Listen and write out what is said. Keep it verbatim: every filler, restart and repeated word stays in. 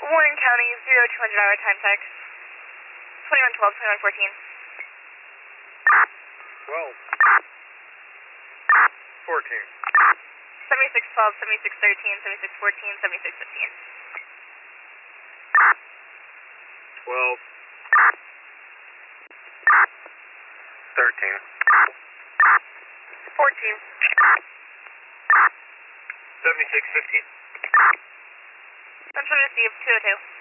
Warren County, zero two hundred hour time check. twenty-one twelve, twenty-one fourteen. twelve. fourteen. seventy-six twelve, seventy-six thirteen, seventy-six fourteen, seventy-six fifteen. twelve. thirteen. fourteen. seventy-six fifteen. Central received, two oh two.